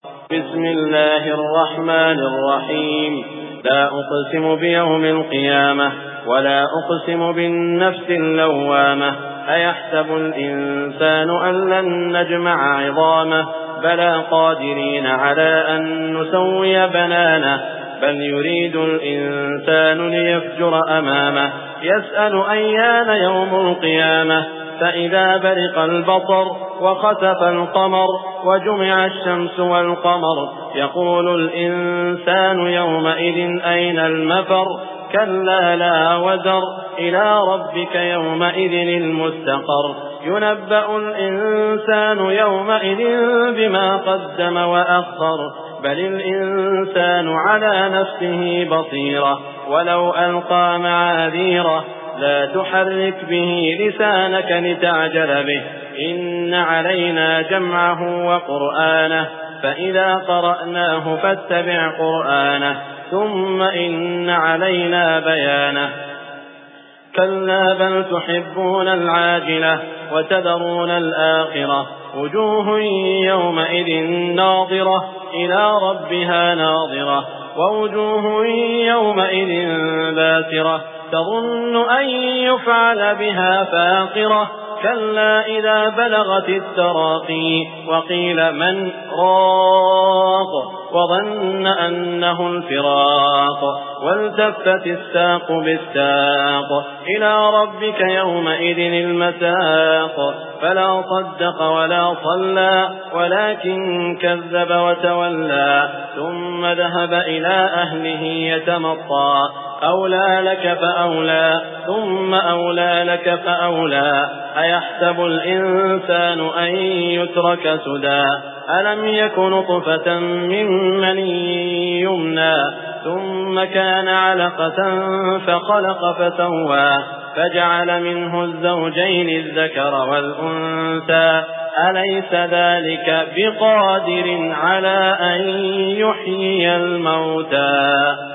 بسم الله الرحمن الرحيم. لا أقسم بيوم القيامة ولا أقسم بالنفس اللوامة أيحسب الإنسان أن لن نجمع عظامه بلى قادرين على أن نسوي بنانه بل يريد الإنسان ليفجر أمامه يسأل أيان يوم القيامة فإذا برق البصر وخسف القمر وجمع الشمس والقمر يقول الإنسان يومئذ أين المفر كلا لا وزر إلى ربك يومئذ المستقر ينبأ الإنسان يومئذ بما قدم وأخر بل الإنسان على نفسه بصيرة ولو ألقى معاذيره لا تحرك به لسانك لتعجل به إن علينا جمعه وقرآنه فإذا قرأناه فاتبع قرآنه ثم إن علينا بيانه كلا بل تحبون العاجلة وتذرون الآخرة وجوه يومئذ ناظرة إلى ربها ناظرة ووجوه يومئذ باسرة تظن أن يفعل بها فاقرة كلا إذا بلغت التراقي وقيل من راق وظن أنه الفراق والتفت الساق بالساق إلى ربك يومئذ المساق فلا صدق ولا صلى ولكن كذب وتولى ثم ذهب إلى أهله يتمطى أولى لك فأولى ثم أولى لك فأولى أيحسب الإنسان أن يترك سدى ألم يك نطفة من مني يمنى ثم كان علقة فخلق فسوى فجعل منه الزوجين الذكر والأنثى أليس ذلك بقادر على أن يحيي الموتى